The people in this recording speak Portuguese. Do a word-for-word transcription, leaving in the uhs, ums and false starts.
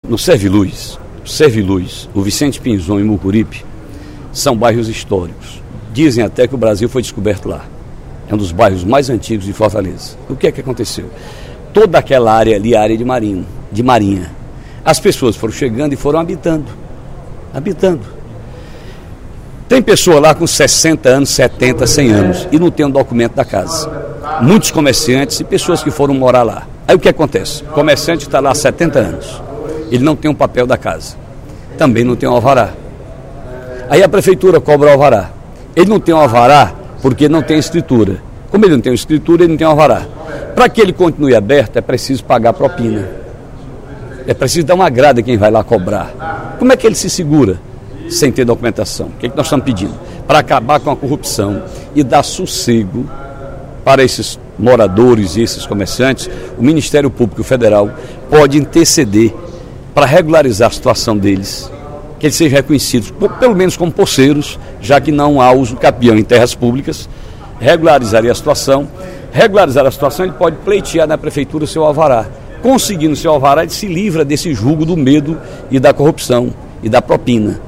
no Serviluz, Serviluz, o Vicente Pinzon e Mucuripe são bairros históricos. Dizem até que o Brasil foi descoberto lá. É um dos bairros mais antigos de Fortaleza. O que é que aconteceu? Toda aquela área ali, área de marinho, de marinha. As pessoas foram chegando e foram habitando. Habitando. Tem pessoa lá com sessenta anos, setenta, cem anos e não tem um documento da casa. Muitos comerciantes e pessoas que foram morar lá. Aí o que acontece? O comerciante está lá há setenta anos. Ele não tem um papel da casa. Também não tem um alvará. Aí a prefeitura cobra o alvará. Ele não tem um alvará porque não tem escritura. Como ele não tem escritura, ele não tem um alvará. Para que ele continue aberto, é preciso pagar propina. É preciso dar uma grada a quem vai lá cobrar. Como é que ele se segura sem ter documentação? O que é que nós estamos pedindo? Para acabar com a corrupção e dar sossego para esses moradores e esses comerciantes, o Ministério Público Federal pode interceder para regularizar a situação deles, que eles sejam reconhecidos, pelo menos como poceiros, já que não há uso capião em terras públicas, regularizaria a situação. Regularizar a situação, ele pode pleitear na prefeitura o seu alvará. Conseguindo o seu alvará, ele se livra desse jugo do medo e da corrupção e da propina.